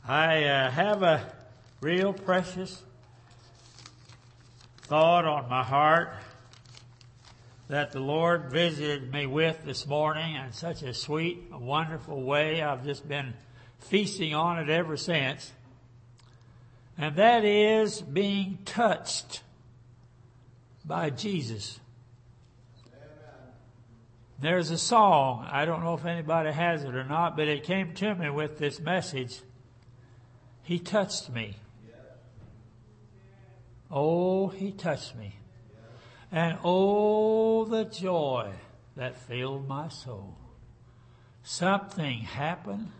I have a real precious thought on my heart that the Lord visited me with this morning in such a sweet, wonderful way. I've just been feasting on it ever since. And that is being touched by Jesus. There's a song, I don't know if anybody has it or not, but it came to me with this message. He touched me. Oh, he touched me. And oh, the joy that filled my soul. Something happened.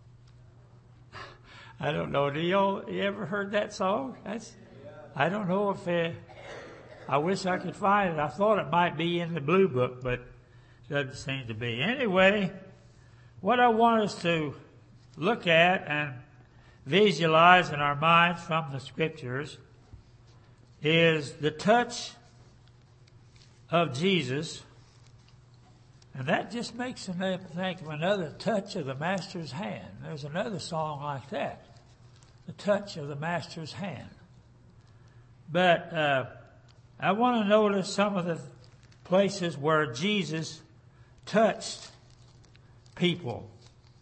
I don't know, you ever heard that song? I don't know if I wish I could find it. I thought it might be in the Blue Book, but it doesn't seem to be. Anyway, what I want us to look at and visualize in our minds from the Scriptures is the touch of Jesus. And that just makes me think of another touch of the Master's hand. There's another song like that. The touch of the Master's hand. But I want to notice some of the places where Jesus touched people.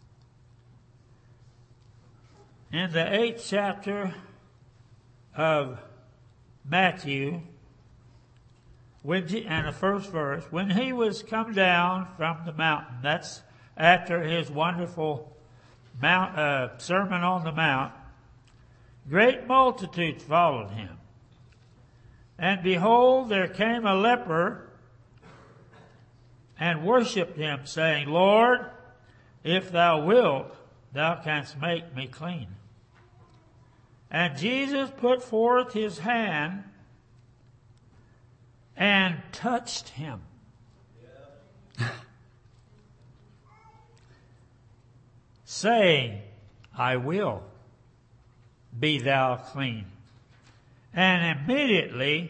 In the 8th chapter of Matthew, and the first verse, when he was come down from the mountain, that's after his wonderful Sermon on the Mount, great multitudes followed him. And behold, there came a leper and worshipped him, saying, Lord, if thou wilt, thou canst make me clean. And Jesus put forth his hand and touched him. Saying, I will, be thou clean. And immediately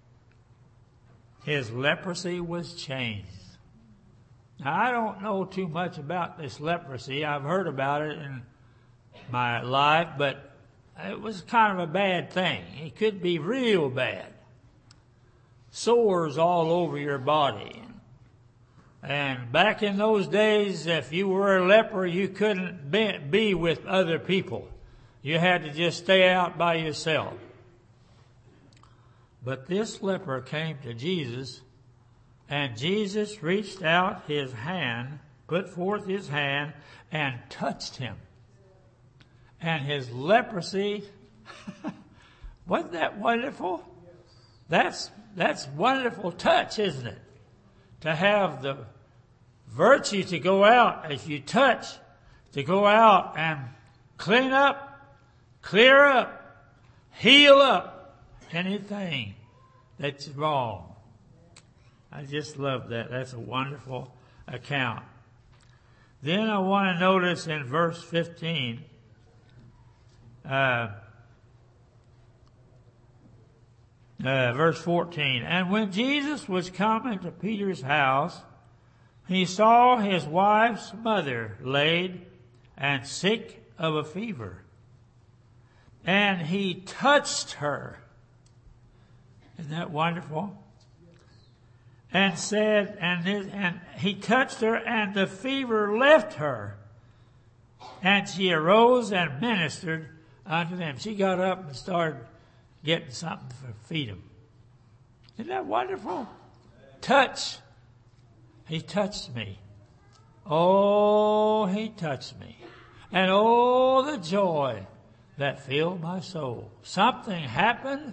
his leprosy was changed. Now, I don't know too much about this leprosy. I've heard about it in my life, but it was kind of a bad thing. It could be real bad. Sores all over your body. And back in those days, if you were a leper, you couldn't be with other people. You had to just stay out by yourself. But this leper came to Jesus, and Jesus reached out his hand, put forth his hand, and touched him. And his leprosy, wasn't that wonderful? That's wonderful touch, isn't it? To have the virtue to go out as you touch, to go out and clean up, clear up, heal up anything that's wrong. I just love that. That's a wonderful account. Then I want to notice in verse 15, verse 14, and when Jesus was come into Peter's house, he saw his wife's mother laid and sick of a fever. And he touched her. Isn't that wonderful? And said, and he touched her, and the fever left her. And she arose and ministered unto them. She got up and started getting something to feed them. Isn't that wonderful? Touch. He touched me. Oh, he touched me. And oh, the joy that filled my soul. Something happened.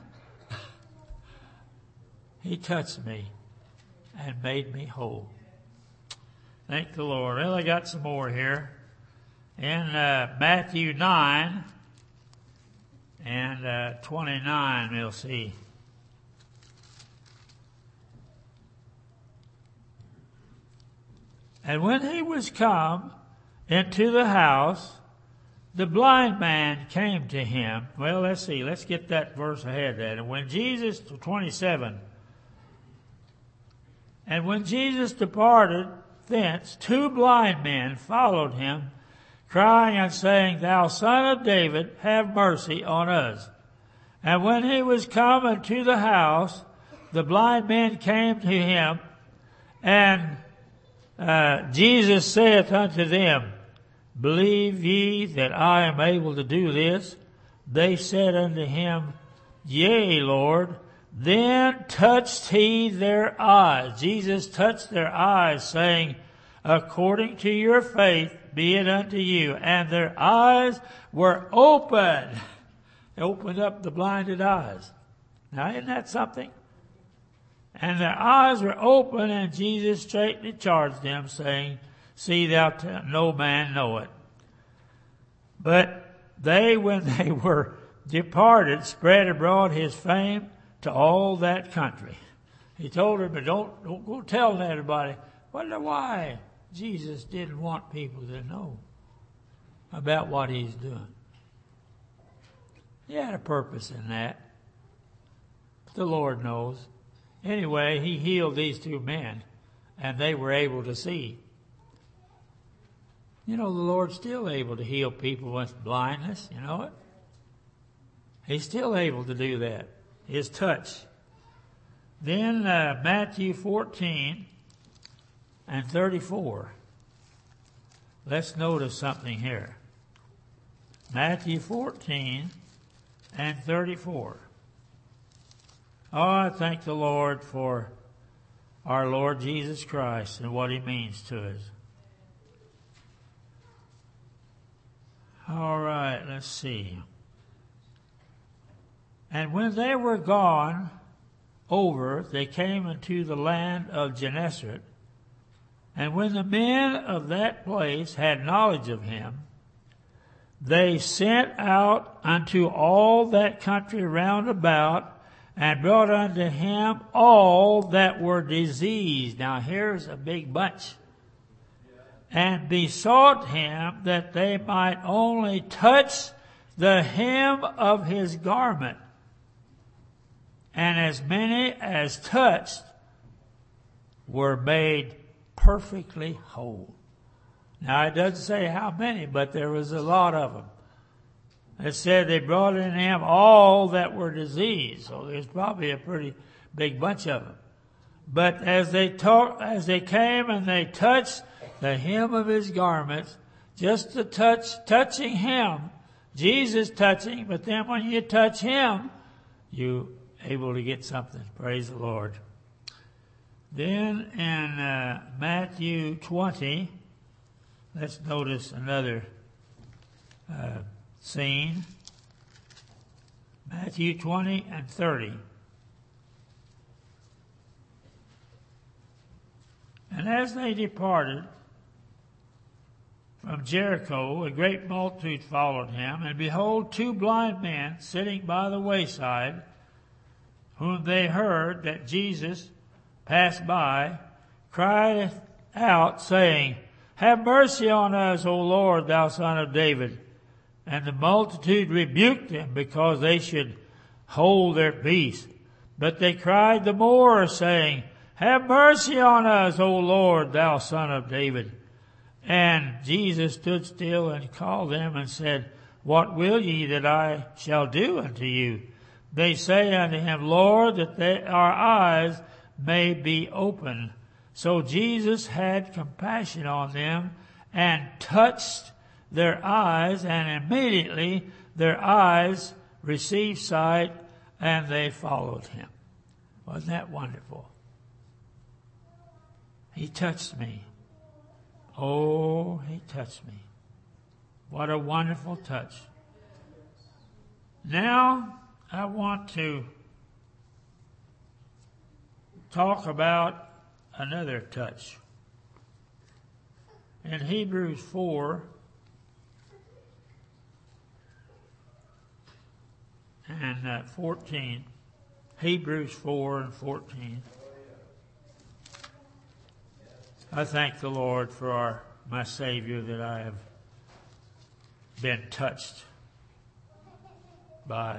He touched me and made me whole. Thank the Lord. Well, I got some more here. In Matthew 9 and 29, we'll see. And when he was come into the house, the blind man came to him. Well, let's see. Let's get that verse ahead then. And when Jesus, 27, and when Jesus departed thence, 2 blind men followed him, crying and saying, Thou Son of David, have mercy on us. And when he was come into the house, the blind men came to him, and Jesus saith unto them, Believe ye that I am able to do this? They said unto him, Yea, Lord. Then touched he their eyes. Jesus touched their eyes, saying, According to your faith be it unto you. And their eyes were opened. They opened up the blinded eyes. Now, isn't that something? And their eyes were open, and Jesus straightly charged them, saying, See thou no man know it. But they, when they were departed, spread abroad his fame to all that country. He told them, but don't go telling everybody. Wonder why Jesus didn't want people to know about what he's doing. He had a purpose in that. The Lord knows. Anyway, he healed these two men, and they were able to see. You know, the Lord's still able to heal people with blindness, you know it? He's still able to do that. His touch. Then Matthew 14 and 34. Let's notice something here. Matthew 14 and 34. Oh, I thank the Lord for our Lord Jesus Christ and what he means to us. All right, let's see. And when they were gone over, they came into the land of Gennesaret. And when the men of that place had knowledge of him, they sent out unto all that country round about, and brought unto him all that were diseased. Now here's a big bunch. And besought him that they might only touch the hem of his garment. And as many as touched were made perfectly whole. Now it doesn't say how many, but there was a lot of them. It said they brought in him all that were diseased. So there's probably a pretty big bunch of them. But as they came and they touched the hem of his garments, just the touching him, Jesus touching, but then when you touch him, you able to get something. Praise the Lord. Then in Matthew 20, let's notice another scene. Matthew 20 and 30. And as they departed from Jericho, a great multitude followed him, and behold, two blind men sitting by the wayside, whom they heard that Jesus passed by, cried out, saying, Have mercy on us, O Lord, thou Son of David. And the multitude rebuked them, because they should hold their peace. But they cried the more, saying, Have mercy on us, O Lord, thou Son of David. And Jesus stood still and called them and said, What will ye that I shall do unto you? They say unto him, Lord, that our eyes may be opened. So Jesus had compassion on them and touched their eyes, and immediately their eyes received sight, and they followed him. Wasn't that wonderful? He touched me. Oh, he touched me. What a wonderful touch. Now, I want to talk about another touch. In Hebrews 4, and 14, Hebrews 4 and 14. I thank the Lord for my Savior, that I have been touched by.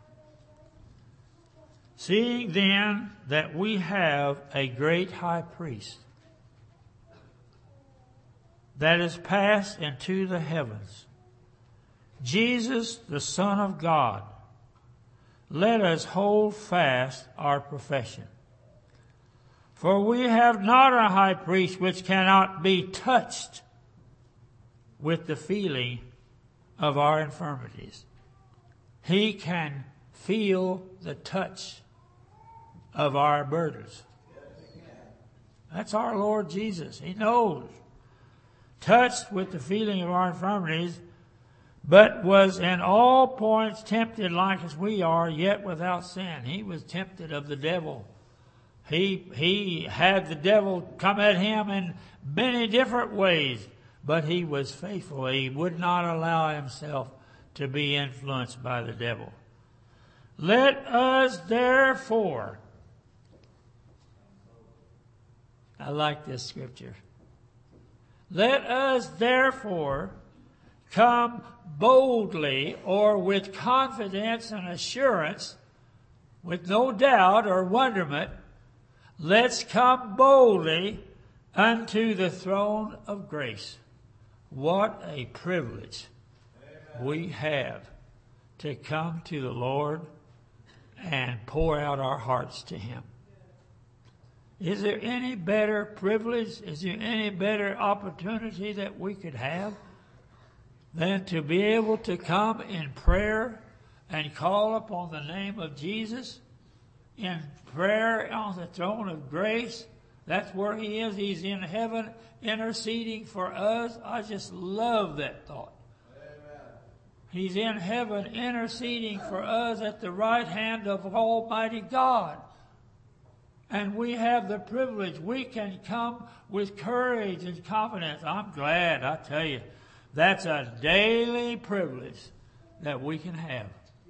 Seeing then that we have a great high priest, that is passed into the heavens, Jesus, the Son of God, let us hold fast our profession. For we have not a high priest which cannot be touched with the feeling of our infirmities. He can feel the touch of our burdens. That's our Lord Jesus. He knows. Touched with the feeling of our infirmities, but was in all points tempted like as we are, yet without sin. He was tempted of the devil. He had the devil come at him in many different ways, but he was faithful. He would not allow himself to be influenced by the devil. Let us therefore, I like this scripture. Let us therefore come boldly, or with confidence and assurance, with no doubt or wonderment, let's come boldly unto the throne of grace. What a privilege we have to come to the Lord and pour out our hearts to Him. Is there any better privilege? Is there any better opportunity that we could have than to be able to come in prayer and call upon the name of Jesus in prayer on the throne of grace? That's where He is. He's in heaven interceding for us. I just love that thought. Amen. He's in heaven interceding for us at the right hand of Almighty God. And we have the privilege. We can come with courage and confidence. I'm glad, I tell you, that's a daily privilege that we can have.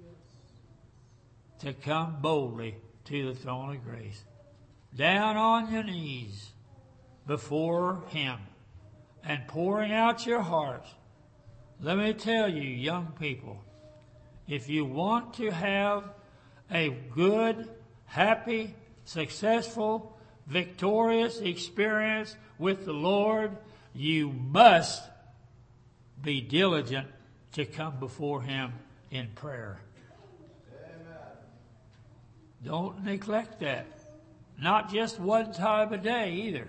To come boldly to the throne of grace. Down on your knees before Him and pouring out your hearts. Let me tell you, young people, if you want to have a good, happy, successful, victorious experience with the Lord, you must be diligent to come before Him in prayer. Amen. Don't neglect that. Not just one time a day either.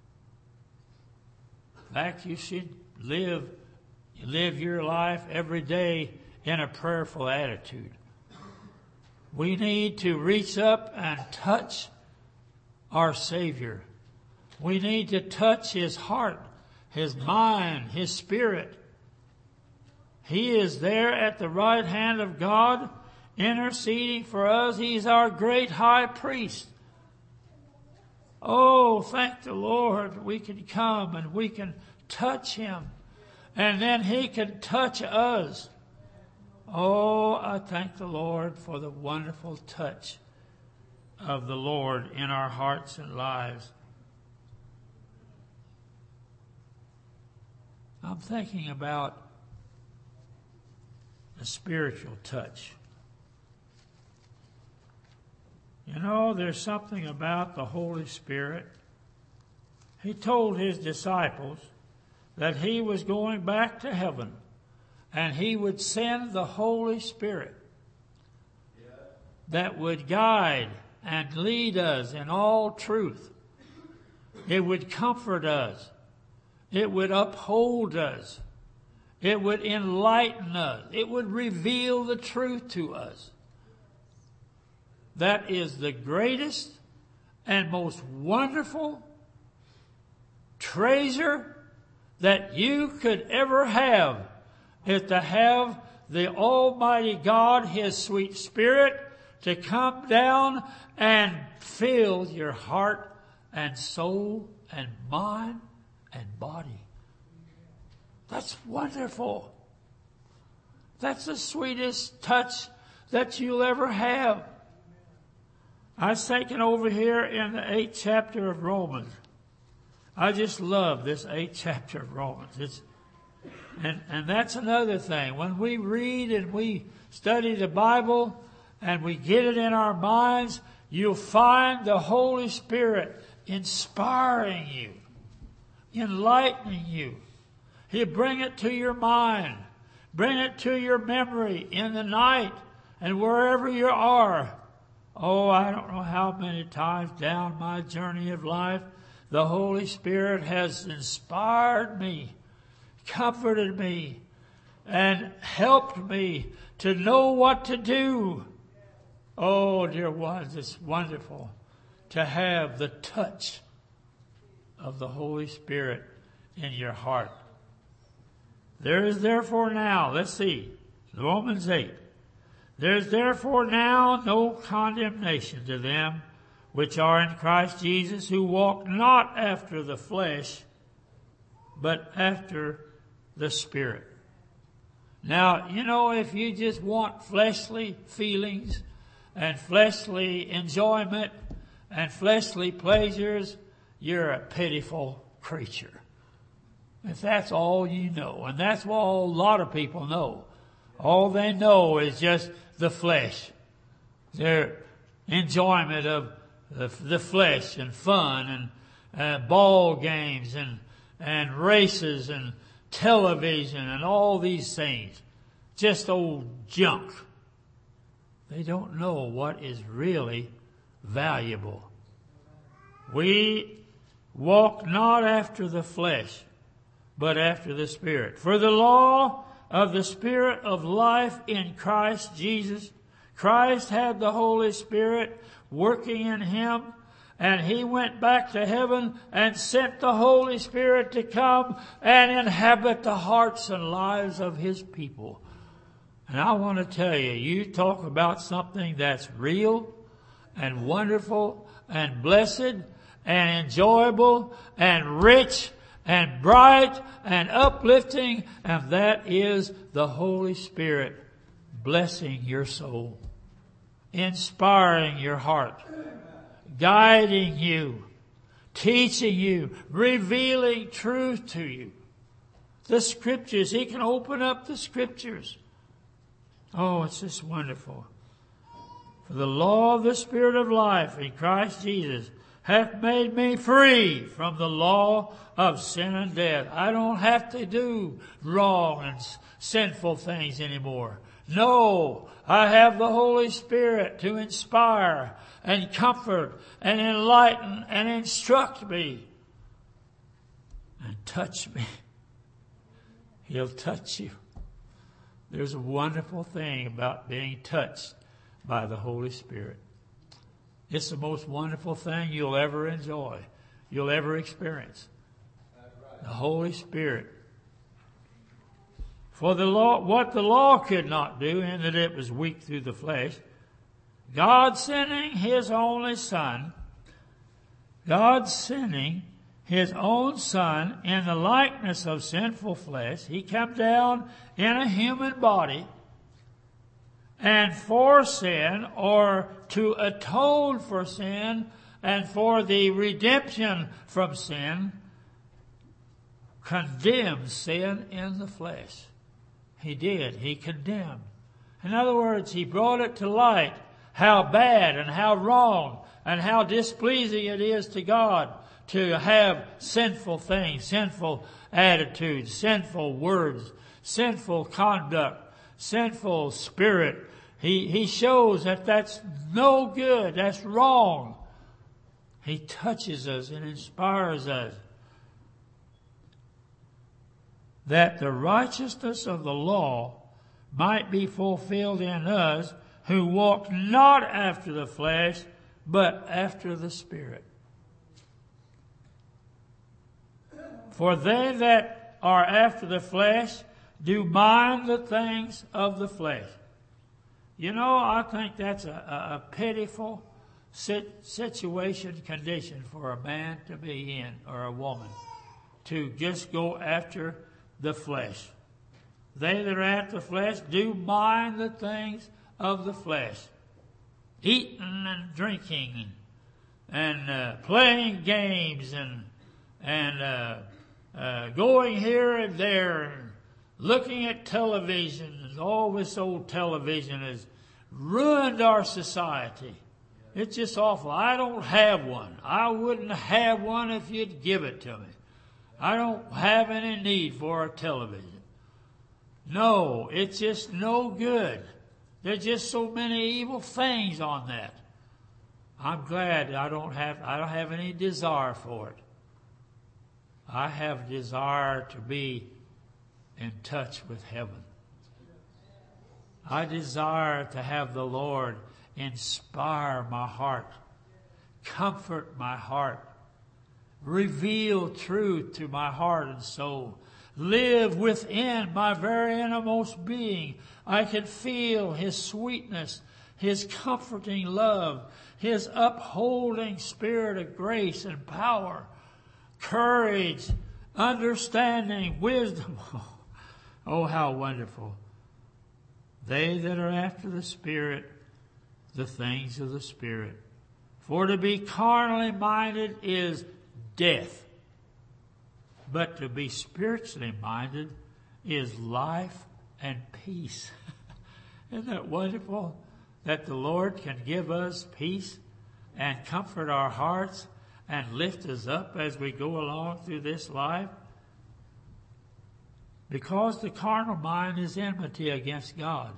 In fact, you should live your life every day in a prayerful attitude. We need to reach up and touch our Savior. We need to touch His heart, His mind, His spirit. He is there at the right hand of God, interceding for us. He's our great high priest. Oh, thank the Lord. We can come and we can touch Him. And then He can touch us. Oh, I thank the Lord for the wonderful touch of the Lord in our hearts and lives. I'm thinking about a spiritual touch. You know, there's something about the Holy Spirit. He told His disciples that He was going back to heaven and He would send the Holy Spirit that would guide and lead us in all truth. It would comfort us. It would uphold us. It would enlighten us. It would reveal the truth to us. That is the greatest and most wonderful treasure that you could ever have, is to have the Almighty God, His sweet Spirit, to come down and fill your heart and soul and mind and body. That's wonderful. That's the sweetest touch that you'll ever have. I was thinking over here in the 8th chapter of Romans. I just love this 8th chapter of Romans. And that's another thing. When we read and we study the Bible and we get it in our minds, you'll find the Holy Spirit inspiring you, enlightening you, He'll bring it to your mind. Bring it to your memory in the night and wherever you are. Oh, I don't know how many times down my journey of life the Holy Spirit has inspired me, comforted me, and helped me to know what to do. Oh, dear ones, it's wonderful to have the touch of the Holy Spirit in your heart. There is therefore now, let's see, Romans 8. There is therefore now no condemnation to them which are in Christ Jesus, who walk not after the flesh, but after the Spirit. Now, you know, if you just want fleshly feelings and fleshly enjoyment and fleshly pleasures, you're a pitiful creature. If that's all you know, and that's what a lot of people know. All they know is just the flesh. Their enjoyment of the flesh and fun and ball games and races and television and all these things. Just old junk. They don't know what is really valuable. We walk not after the flesh, but after the Spirit. For the law of the Spirit of life in Christ Jesus, Christ had the Holy Spirit working in him, and he went back to heaven and sent the Holy Spirit to come and inhabit the hearts and lives of his people. And I want to tell you, you talk about something that's real and wonderful and blessed and enjoyable and rich and bright and uplifting, and that is the Holy Spirit blessing your soul, inspiring your heart, guiding you, teaching you, revealing truth to you. The Scriptures, he can open up the Scriptures. Oh, it's just wonderful. For the law of the Spirit of life in Christ Jesus hath made me free from the law of sin and death. I don't have to do wrong and sinful things anymore. No, I have the Holy Spirit to inspire and comfort and enlighten and instruct me and touch me. He'll touch you. There's a wonderful thing about being touched by the Holy Spirit. It's the most wonderful thing you'll ever enjoy, you'll ever experience. The Holy Spirit. For the law, what the law could not do, in that it was weak through the flesh, God sending his only Son in the likeness of sinful flesh, he came down in a human body, and for sin, or to atone for sin, and for the redemption from sin, condemned sin in the flesh. He did. He condemned. In other words, he brought it to light how bad and how wrong and how displeasing it is to God to have sinful things, sinful attitudes, sinful words, sinful conduct, sinful spirit. He shows that that's no good. That's wrong. He touches us and inspires us. That the righteousness of the law might be fulfilled in us who walk not after the flesh, but after the Spirit. For they that are after the flesh do mind the things of the flesh. You know, I think that's a pitiful situation, condition for a man to be in, or a woman, to just go after the flesh. They that are after the flesh do mind the things of the flesh. Eating and drinking and playing games and going here and there and looking at television. And all this old television has ruined our society. It's just awful. I don't have one. I wouldn't have one if you'd give it to me. I don't have any need for a television. No, it's just no good. There's just so many evil things on that. I'm glad I don't have any desire for it. I have a desire to be in touch with heaven. I desire to have the Lord inspire my heart, comfort my heart, reveal truth to my heart and soul, live within my very innermost being. I can feel His sweetness, His comforting love, His upholding spirit of grace and power, courage, understanding, wisdom. Oh, how wonderful. They that are after the Spirit, the things of the Spirit. For to be carnally minded is death, but to be spiritually minded is life and peace. Isn't that wonderful? That the Lord can give us peace and comfort our hearts and lift us up as we go along through this life. Because the carnal mind is enmity against God.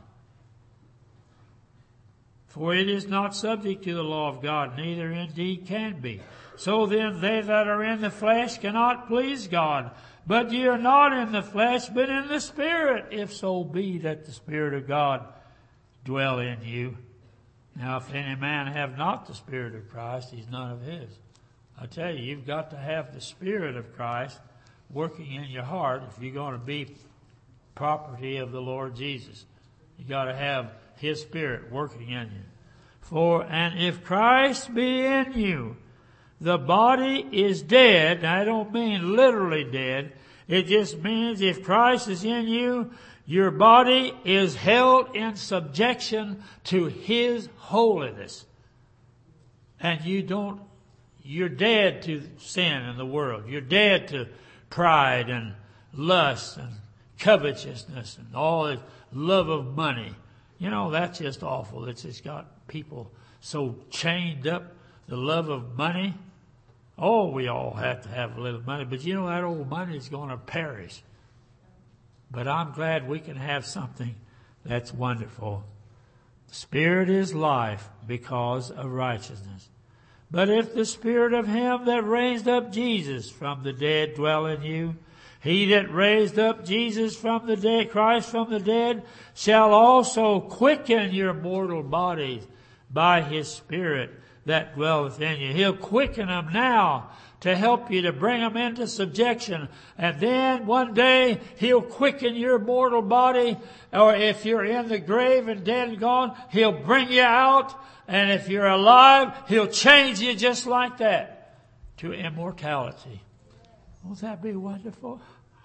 For it is not subject to the law of God, neither indeed can be. So then they that are in the flesh cannot please God. But ye are not in the flesh, but in the Spirit, if so be that the Spirit of God dwell in you. Now if any man have not the Spirit of Christ, he's none of his. I tell you, you've got to have the Spirit of Christ working in your heart if you're going to be property of the Lord Jesus. You got to have His Spirit working in you. And if Christ be in you, the body is dead. Now, I don't mean literally dead. It just means if Christ is in you, your body is held in subjection to His holiness. And you're dead to sin in the world. You're dead to pride and lust and covetousness and all this love of money. You know, that's just awful. It's just got people so chained up, the love of money. Oh, we all have to have a little money, but you know that old money is going to perish. But I'm glad we can have something that's wonderful. The Spirit is life because of righteousness. But if the Spirit of Him that raised up Jesus from the dead dwell in you, He that raised up Jesus from the dead, Christ from the dead, shall also quicken your mortal bodies by His Spirit that dwelleth in you. He'll quicken them now to help you to bring them into subjection. And then one day He'll quicken your mortal body, or if you're in the grave and dead and gone, He'll bring you out. And if you're alive, He'll change you just like that to immortality. Won't that be wonderful?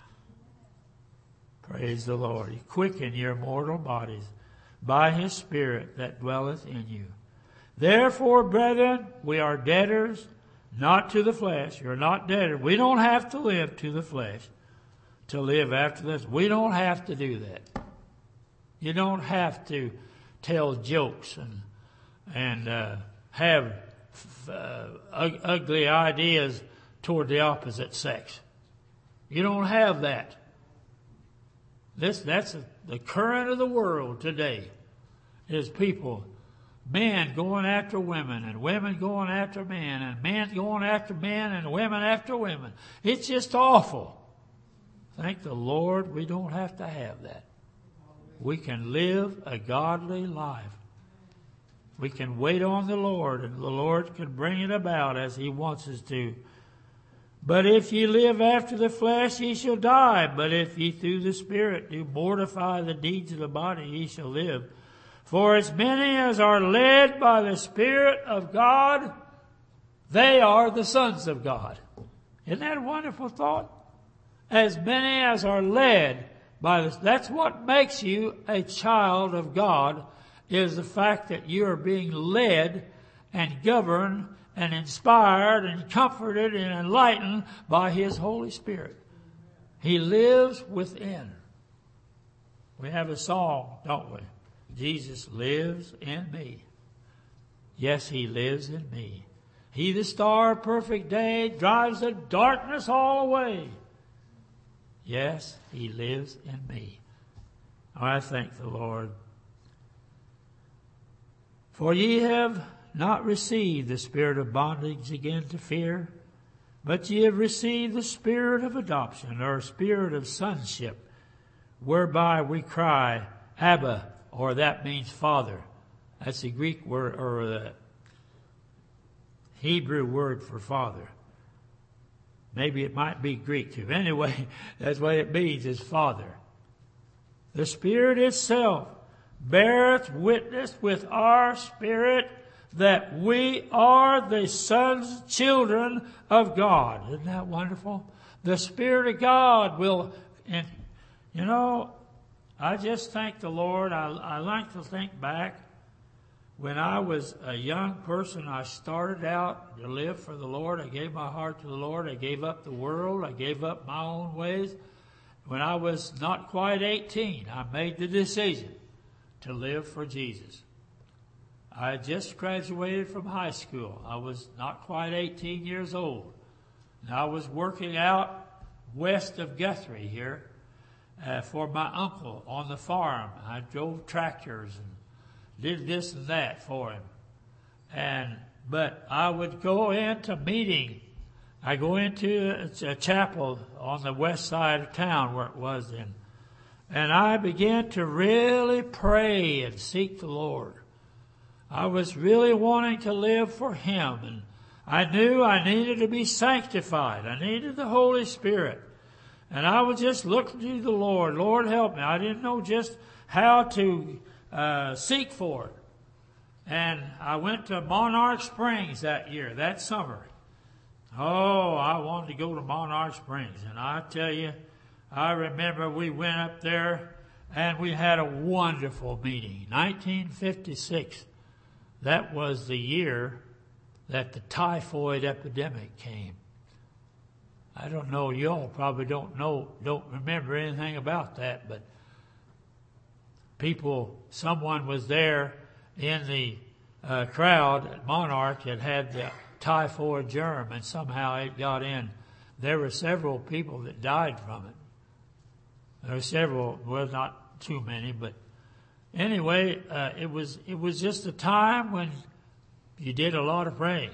Praise the Lord. He quicken your mortal bodies by His Spirit that dwelleth in you. Therefore, brethren, we are debtors, not to the flesh. You're not debtors. We don't have to live to the flesh to live after this. We don't have to do that. You don't have to tell jokes and have ugly ideas toward the opposite sex. You don't have that. That's the current of the world today, is people, men going after women and women going after men and men going after men and women after women. It's just awful. Thank the Lord we don't have to have that. We can live a godly life. We can wait on the Lord, and the Lord can bring it about as He wants us to. But if ye live after the flesh, ye shall die. But if ye through the Spirit do mortify the deeds of the body, ye shall live. For as many as are led by the Spirit of God, they are the sons of God. Isn't that a wonderful thought? As many as are led by this. That's what makes you a child of God, is the fact that you are being led and governed and inspired and comforted and enlightened by His Holy Spirit. He lives within. We have a song, don't we? Jesus lives in me. Yes, He lives in me. He, the star of perfect day, drives the darkness all away. Yes, He lives in me. I thank the Lord. For ye have not received the spirit of bondage again to fear, but ye have received the spirit of adoption, or spirit of sonship, whereby we cry, Abba, or that means Father. That's the Greek word, or the Hebrew word for Father. Maybe it might be Greek too. Anyway, that's what it means, is Father. The Spirit itself beareth witness with our spirit that we are the sons, children of God. Isn't that wonderful? The Spirit of God will, and you know, I just thank the Lord. I like to think back. When I was a young person, I started out to live for the Lord. I gave my heart to the Lord. I gave up the world. I gave up my own ways. When I was not quite 18, I made the decision to live for Jesus. I had just graduated from high school. I was not quite 18 years old. And I was working out west of Guthrie here for my uncle on the farm. I drove tractors and did this and that for him. But I would go into meeting. I go into a chapel on the west side of town where it was then. And I began to really pray and seek the Lord. I was really wanting to live for Him. And I knew I needed to be sanctified. I needed the Holy Spirit. And I would just look to the Lord. Lord, help me. I didn't know just how to seek for it. And I went to Monarch Springs that summer. Oh, I wanted to go to Monarch Springs. And I tell you, I remember we went up there and we had a wonderful meeting. 1956. That was the year that the typhoid epidemic came. I don't know, y'all probably don't remember anything about that, but someone was there in the crowd at Monarch that had the typhoid germ, and somehow it got in. There were several people that died from it. There were several, well, not too many, but anyway, it was just a time when you did a lot of praying.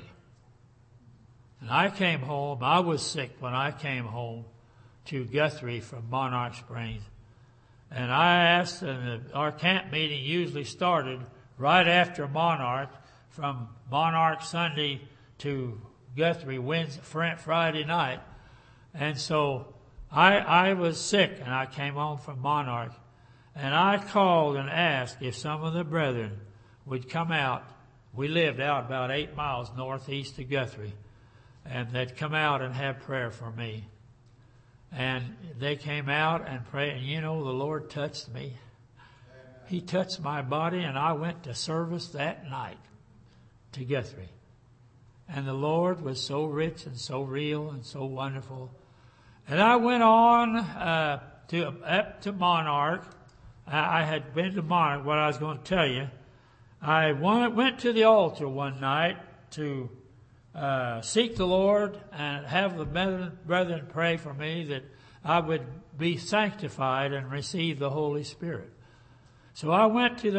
And I came home. I was sick when I came home to Guthrie from Monarch Springs. And I asked, and our camp meeting usually started right after Monarch, from Monarch Sunday to Guthrie Friday night. And so I was sick, and I came home from Monarch. And I called and asked if some of the brethren would come out. We lived out about 8 miles northeast of Guthrie. And they'd come out and have prayer for me. And they came out and prayed. And you know, the Lord touched me. He touched my body, and I went to service that night to Guthrie. And the Lord was so rich and so real and so wonderful. And I went on up to Monarch. I had been to Monarch, what I was going to tell you. I went to the altar one night to seek the Lord and have the brethren pray for me that I would be sanctified and receive the Holy Spirit. So I went to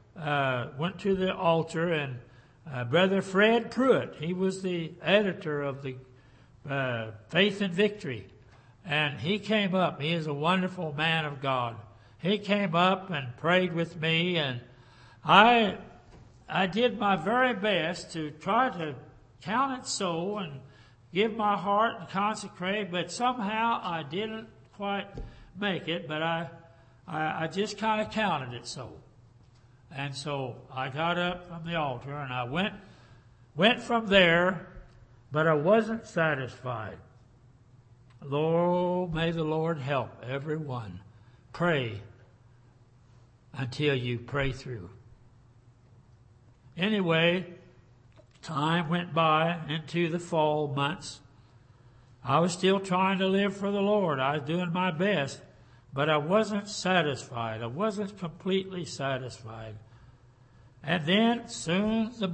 the altar, and Brother Fred Pruitt, he was the editor of the Faith and Victory, and he came up. He is a wonderful man of God. He came up and prayed with me, and I did my very best to try to count it so and give my heart and consecrate, but somehow I didn't quite make it, but I just kind of counted it so. And so I got up from the altar and I went from there, but I wasn't satisfied. Lord, may the Lord help everyone. Pray until you pray through. Anyway, time went by into the fall months. I was still trying to live for the Lord. I was doing my best, but I wasn't satisfied. I wasn't completely satisfied. And then soon the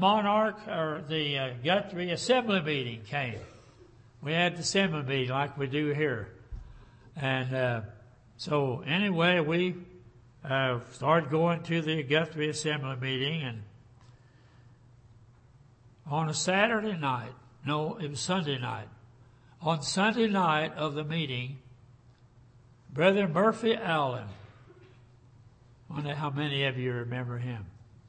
Guthrie assembly meeting came. We had the assembly meeting like we do here. And so anyway, we started going to the Guthrie Assembly meeting, and on a Saturday night, no, it was Sunday night. On Sunday night of the meeting, Brother Murphy Allen, I wonder how many of you remember him.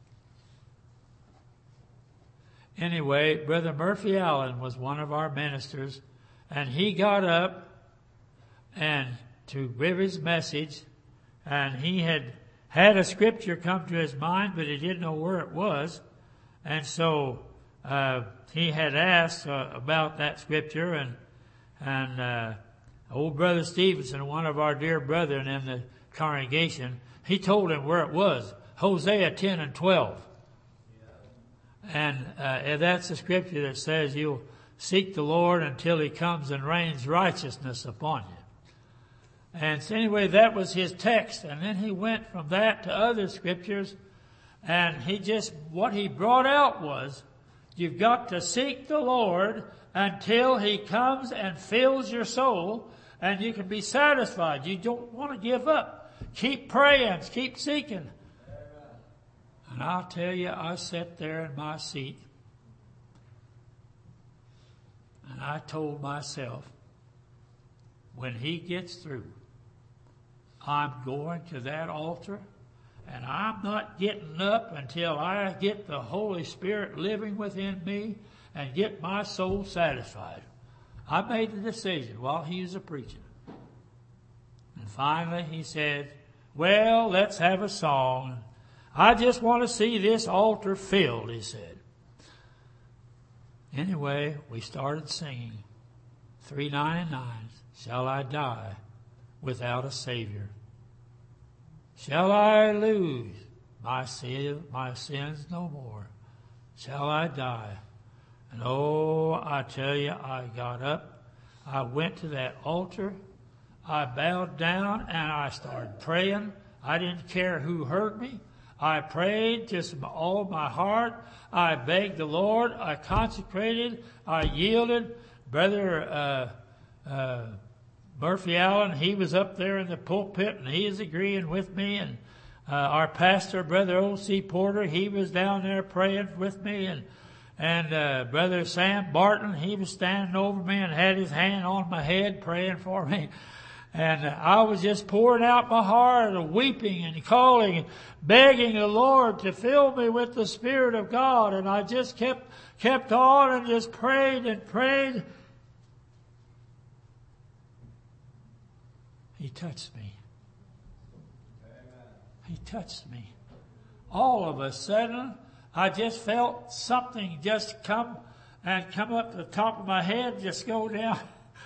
Anyway, Brother Murphy Allen was one of our ministers, and he got up and to give his message, and he had a scripture come to his mind, but he didn't know where it was, and so he had asked about that scripture, and old Brother Stevenson, one of our dear brethren in the congregation, he told him where it was, Hosea 10 and 12. And that's the scripture that says you'll seek the Lord until he comes and rains righteousness upon you. And so anyway, that was his text. And then he went from that to other scriptures. And what he brought out was, you've got to seek the Lord until he comes and fills your soul, and you can be satisfied. You don't want to give up. Keep praying, keep seeking. And I'll tell you, I sat there in my seat, and I told myself, when he gets through, I'm going to that altar, and I'm not getting up until I get the Holy Spirit living within me and get my soul satisfied. I made the decision while he was preaching. And finally he said, well, let's have a song. I just want to see this altar filled, he said. Anyway, we started singing 399, Shall I Die Without a Savior? Shall I lose my sins no more? Shall I die? And oh, I tell you, I got up, I went to that altar, I bowed down, and I started praying. I didn't care who heard me. I prayed just all my heart. I begged the Lord. I consecrated. I yielded. Brother Murphy Allen, he was up there in the pulpit, and he is agreeing with me. And our pastor, Brother O.C. Porter, he was down there praying with me. And Brother Sam Barton, he was standing over me and had his hand on my head praying for me. And I was just pouring out my heart, weeping and calling and begging the Lord to fill me with the Spirit of God. And I just kept on and just prayed and prayed. He touched me. He touched me. All of a sudden, I just felt something just come up to the top of my head, just go down.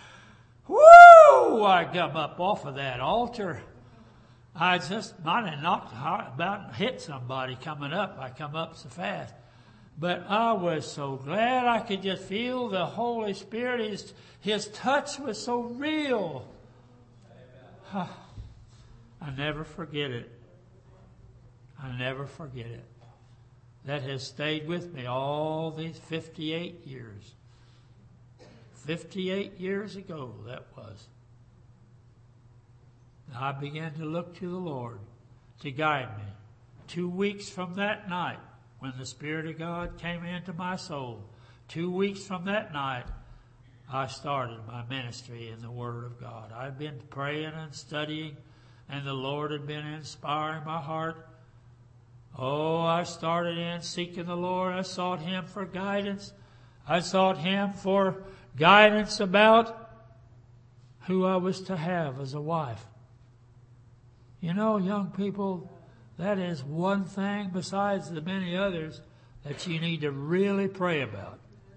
Woo! I come up off of that altar. I just might have knocked about and hit somebody coming up. I come up so fast. But I was so glad I could just feel the Holy Spirit. His touch was so real. I never forget it. I never forget it. That has stayed with me all these 58 years. 58 years ago, that was. I began to look to the Lord to guide me. 2 weeks from that night, when the Spirit of God came into my soul, 2 weeks from that night, I started my ministry in the Word of God. I'd been praying and studying, and the Lord had been inspiring my heart. Oh, I started in seeking the Lord. I sought Him for guidance. I sought Him for guidance about who I was to have as a wife. You know, young people, that is one thing besides the many others that you need to really pray about.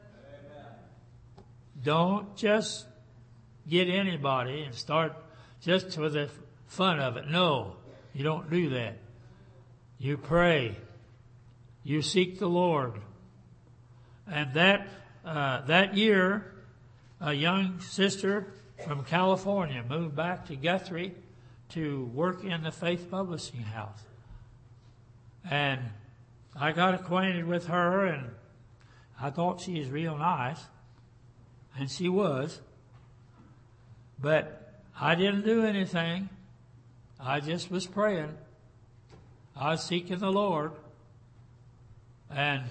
Don't just get anybody and start just for the fun of it. No, you don't do that. You pray. You seek the Lord. And that year, a young sister from California moved back to Guthrie to work in the Faith Publishing House. And I got acquainted with her, and I thought she was real nice. And she was. But I didn't do anything. I just was praying. I was seeking the Lord. And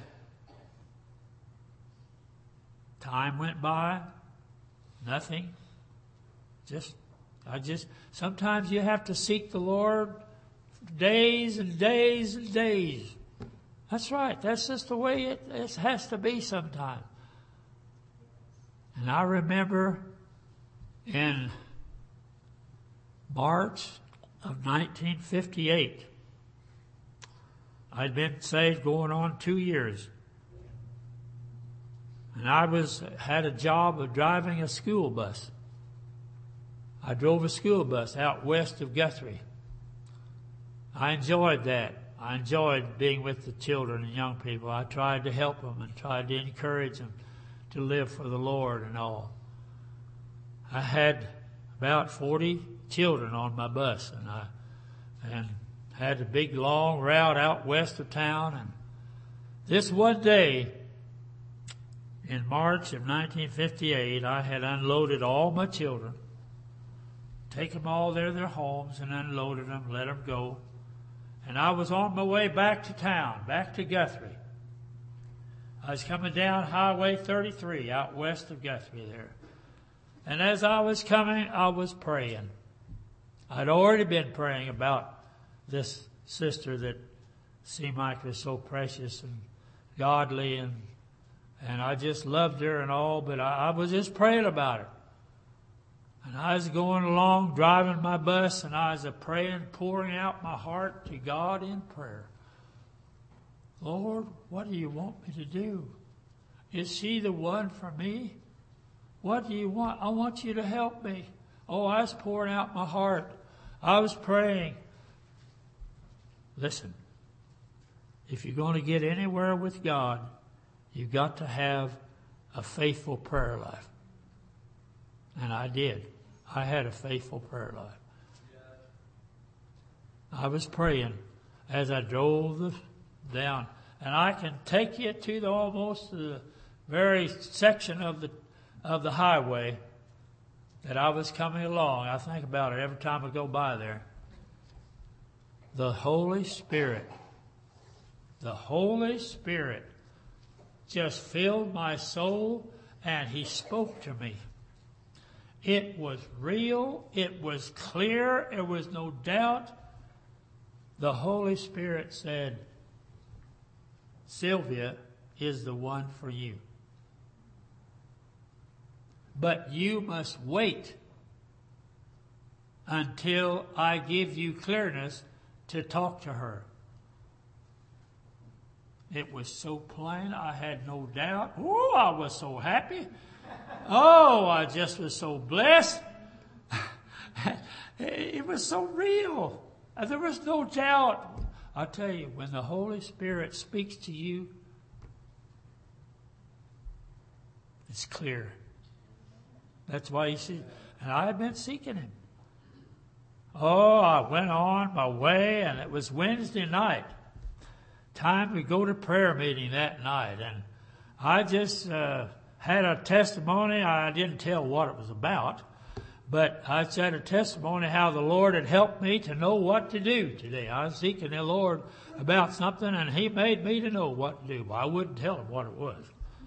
time went by. Nothing. Sometimes you have to seek the Lord days and days and days. That's right. That's just the way it has to be sometimes. And I remember in March of 1958, I'd been saved going on 2 years. And I had a job of driving a school bus. I drove a school bus out west of Guthrie. I enjoyed that. I enjoyed being with the children and young people. I tried to help them and tried to encourage them to live for the Lord and all. I had about 40 children on my bus, and had a big long route out west of town. And this one day in March of 1958, I had unloaded all my children, taken them all to their homes and unloaded them, let them go. And I was on my way back to town, back to Guthrie. I was coming down Highway 33 out west of Guthrie there. And as I was coming, I was praying. I'd already been praying about this sister that seemed like was so precious and godly, and I just loved her and all, but I was just praying about her. And I was going along, driving my bus, and I was praying, pouring out my heart to God in prayer. Lord, what do you want me to do? Is she the one for me? What do you want? I want you to help me. Oh, I was pouring out my heart. I was praying. Listen, if you're going to get anywhere with God, you've got to have a faithful prayer life. And I did. I had a faithful prayer life. I was praying as I drove down. And I can take you to almost the very section of the highway that I was coming along. I think about it every time I go by there. The Holy Spirit just filled my soul, and He spoke to me. It was real. It was clear. There was no doubt. The Holy Spirit said, Sylvia is the one for you. But you must wait until I give you clearness to talk to her. It was so plain, I had no doubt. Oh, I was so happy. Oh, I just was so blessed. It was so real. There was no doubt. I tell you, when the Holy Spirit speaks to you, it's clear. That's why you see, and I had been seeking Him. Oh, I went on my way, and it was Wednesday night. Time to go to prayer meeting that night, and I just had a testimony. I didn't tell what it was about, but I said a testimony how the Lord had helped me to know what to do today. I was seeking the Lord about something, and He made me to know what to do. But I wouldn't tell Him what it was.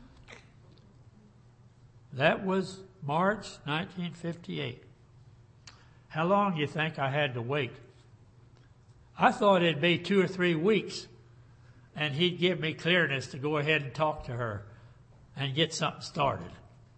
That was March 1958. How long do you think I had to wait? I thought it'd be 2 or 3 weeks, and He'd give me clearness to go ahead and talk to her and get something started.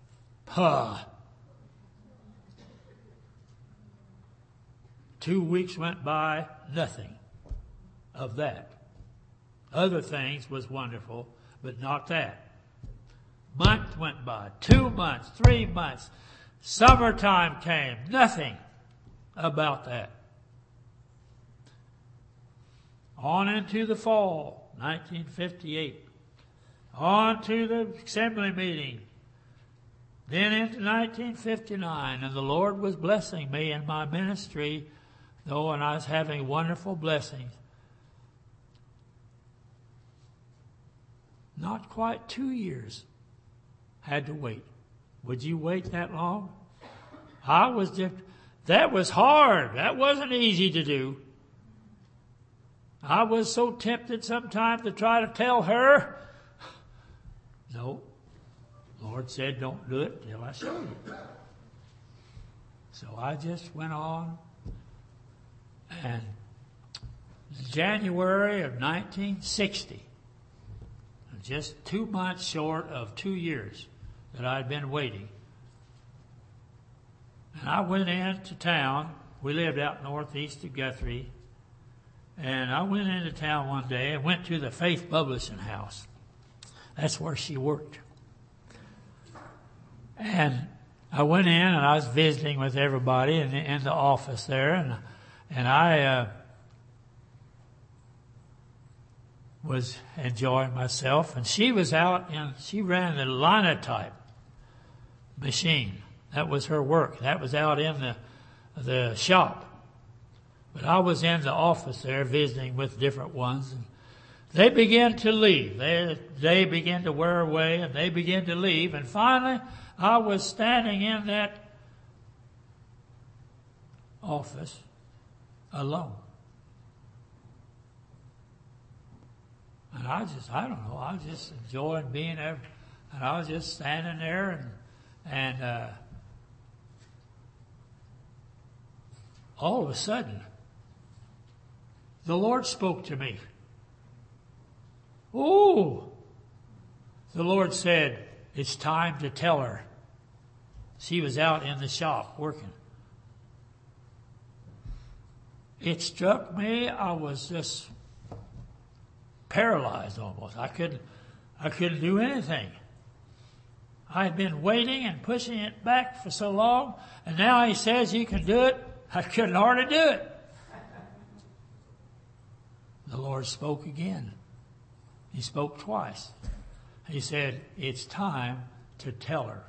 2 weeks went by, nothing of that. Other things was wonderful, but not that. Month went by, 2 months, 3 months. Summertime came, nothing about that. On into the fall, 1958. On to the assembly meeting. Then into 1959, and the Lord was blessing me in my ministry, though, and I was having wonderful blessings. Not quite 2 years. Had to wait. Would you wait that long? I was just, That was hard. That wasn't easy to do. I was so tempted sometimes to try to tell her. No. Lord said, don't do it till I show you. So I just went on. And January of 1960, just 2 months short of 2 years that I'd been waiting. And I went into town. We lived out northeast of Guthrie. And I went into town one day and went to the Faith Publishing House. That's where she worked. And I went in and I was visiting with everybody in the office there. And I was enjoying myself. And she was out and she ran the linotype machine. That was her work. That was out in the shop. But I was in the office there visiting with different ones. And they began to leave. They began to wear away and they began to leave. And finally, I was standing in that office alone. And I was just enjoying being there. And I was just standing there and all of a sudden, the Lord spoke to me. Oh! The Lord said, it's time to tell her. She was out in the shop working. It struck me, I was just paralyzed almost. I couldn't do anything. I had been waiting and pushing it back for so long, and now he says you can do it. I couldn't hardly do it. The Lord spoke again. He spoke twice. He said, it's time to tell her.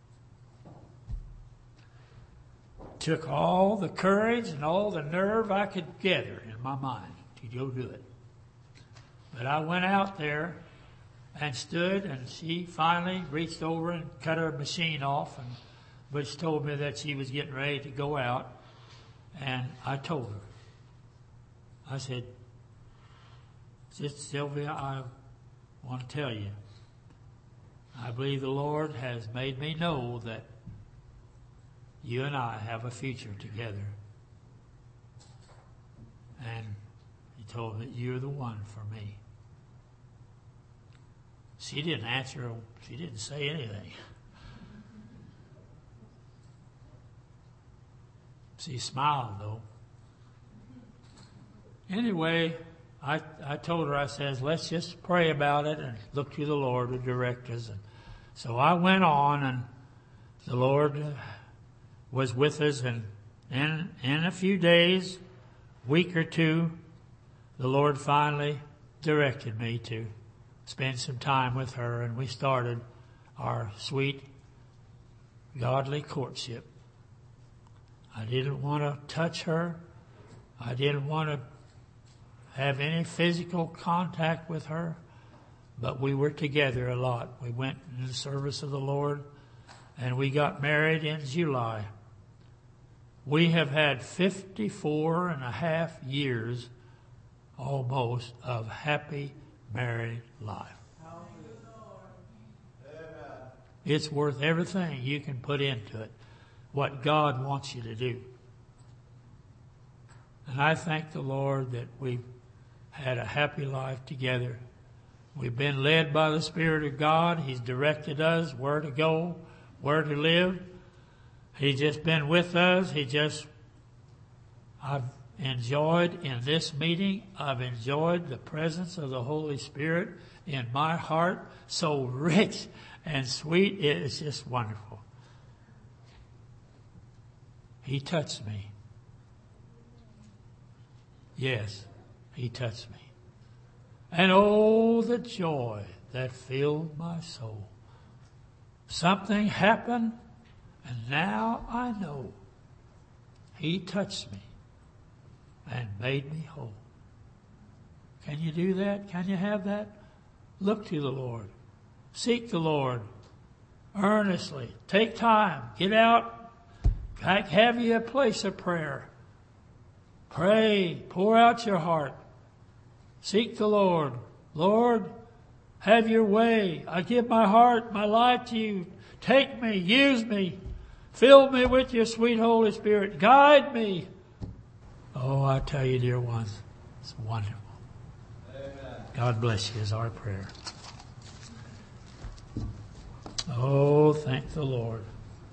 Took all the courage and all the nerve I could gather in my mind to go do it. But I went out there and stood, and she finally reached over and cut her machine off, and which told me that she was getting ready to go out. And I told her, I said, Sister Sylvia, I want to tell you, I believe the Lord has made me know that you and I have a future together. And he told me that you're the one for me. She didn't answer. She didn't say anything. She smiled, though. Anyway, I told her, I says, let's just pray about it and look to the Lord to direct us. And so I went on, and the Lord was with us. And in a few days, week or two, the Lord finally directed me to spend some time with her, and we started our sweet, godly courtship. I didn't want to touch her. I didn't want to have any physical contact with her, but we were together a lot. We went in the service of the Lord, and we got married in July. We have had 54 and a half years almost of happy married life. It's worth everything you can put into it, what God wants you to do. And I thank the Lord that we've had a happy life together. We've been led by the Spirit of God. He's directed us where to go, where to live. He's just been with us. I've enjoyed in this meeting, I've enjoyed the presence of the Holy Spirit in my heart, so rich and sweet. It is just wonderful. He touched me. Yes, he touched me. And oh, the joy that filled my soul. Something happened, and now I know he touched me and made me whole. Can you do that? Can you have that? Look to the Lord. Seek the Lord earnestly. Take time. Get out. Have you a place of prayer? Pray. Pour out your heart. Seek the Lord. Lord, have your way. I give my heart, my life to you. Take me, use me. Fill me with your sweet Holy Spirit. Guide me. Oh, I tell you, dear ones, it's wonderful. Amen. God bless you is our prayer. Oh, thank the Lord.